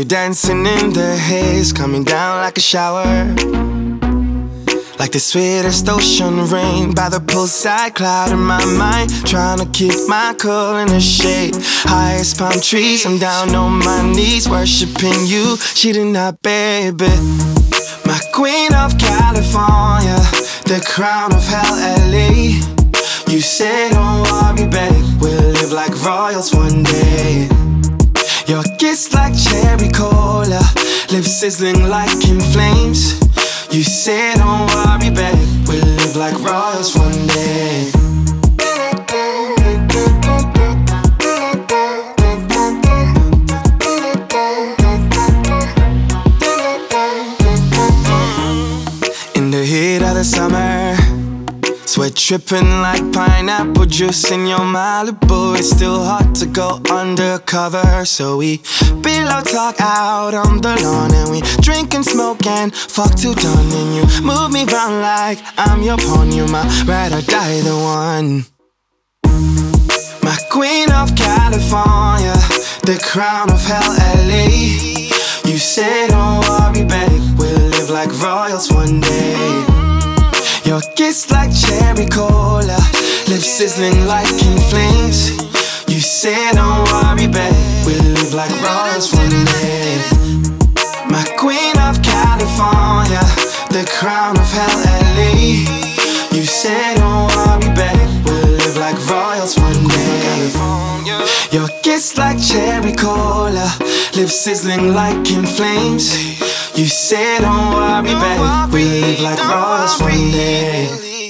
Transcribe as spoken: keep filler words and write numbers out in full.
dancing in the haze, coming down like a shower. Like the sweetest ocean rain by the poolside, cloud in my mind, trying to keep my cool in the shade. Highest palm trees, I'm down on my knees, worshiping you, cheating that baby. My queen of California, the crown of hell, L A. You say don't worry, babe, we'll live like royals one day. Your kiss like cherry cola, lips sizzling like in flames. You say don't worry, babe, we'll live like royals one day. In the heat of the summer, sweat dripping like pineapple juice in your Malibu. It's still hard to go undercover, so we pillow talk out on the lawn, and we drink and smoke and fuck till dawn. And you move me round like I'm your pawn. You my ride or die, the one. My queen of California, the crown of hell, L A. You say don't worry, babe, we'll live like royals one day. Your kiss like cherry cola, lips sizzling like in flames. You say don't worry, babe, we'll live like royals one day. My queen of California, the crown of hell, L A. You say don't worry, babe, we'll live like royals one day. Your kiss like cherry cola, lips sizzling like in flames. You say don't worry, babe, we live like royals one day.